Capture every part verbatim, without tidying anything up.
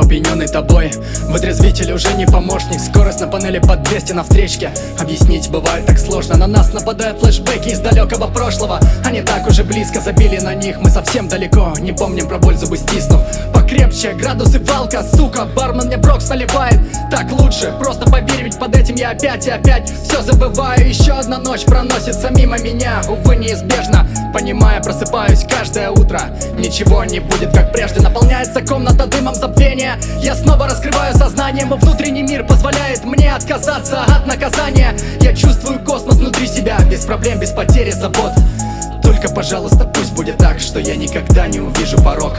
опьянённый тобой. Вытрезвитель уже не помощник. Скорость на панели под двести на встречке. Объяснить бывает так сложно. На нас нападают флешбеки из далекого прошлого. Они так уже близко, забили на них. Мы совсем далеко, не помним про боль, зубы стиснув. Покрепче, градусы валка, сука. Бармен мне брокс наливает. Так лучше, просто поверь, ведь под этим я опять и опять все забываю. Еще одна ночь проносится мимо меня, увы, неизбежно. Понимая, просыпаюсь каждое утро. Ничего не будет как прежде. Наполняется комната дымом забвения. Я снова раскрываю сознание. Мой внутренний мир позволяет мне отказаться от наказания. Я чувствую космос внутри себя, без проблем, без потери забот. Только, пожалуйста, пусть будет так, что я никогда не увижу порог.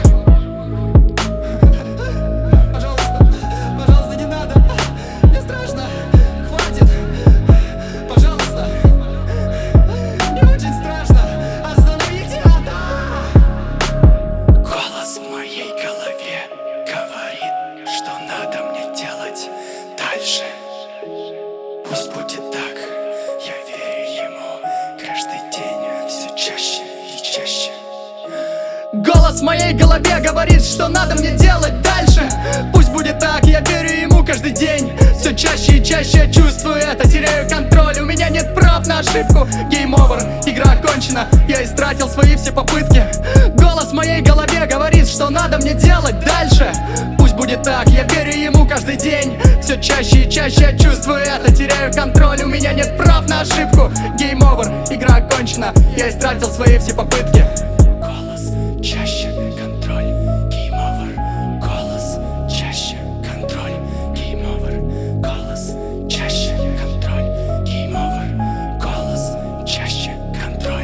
Пусть будет так, я верю ему. Каждый день все чаще и чаще. Голос в моей голове говорит, что надо мне делать дальше. Пусть будет так, я верю ему каждый день. Все чаще и чаще я чувствую это, теряю контроль. У меня нет прав на ошибку. Game over, игра окончена. Я истратил свои все попытки. Голос в моей голове говорит, что надо мне делать дальше. Пусть будет так, я верю ему каждый день. Все чаще и чаще я чувствую это, теряю контроль. У меня нет прав на ошибку. Game over, игра окончена. Я истратил свои все попытки. Голос чаще, контроль, game over. Голос чаще, контроль, game over. Голос чаще, контроль, game over. Голос чаще, контроль.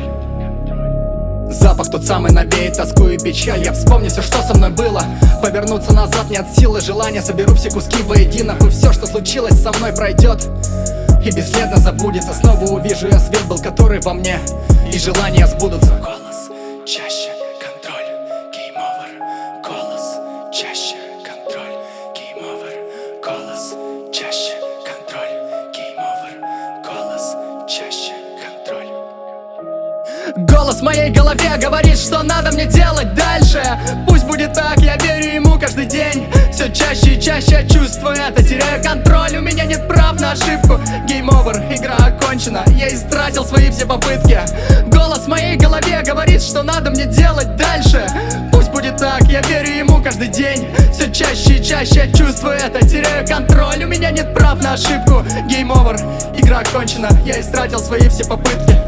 Запах тот самый навеет тоску и печаль. Я вспомню все, что со мной было. Повернуться назад нет силы, желания. Соберу все куски воедино, и все, что случилось со мной, пройдет и бесследно забудется. Снова увижу я свет был, который во мне, и желания сбудутся. Голос чаще, контроль, game over. Голос чаще, контроль, game over. Голос чаще, контроль, game over. Голос чаще, контроль. Голос в моей голове говорит, что надо мне делать дальше. Пусть будет так, я верю ему каждый день. Все чаще и чаще я чувствую это, теряю контроль. У меня нет прав на ошибку. Game over, игра окончена. Я истратил свои все попытки. Голос в моей голове говорит, что надо мне делать дальше. Пусть будет так, я верю ему каждый день. Все чаще и чаще я чувствую это, теряю контроль. У меня нет прав на ошибку. Game over, игра окончена. Я истратил свои все попытки.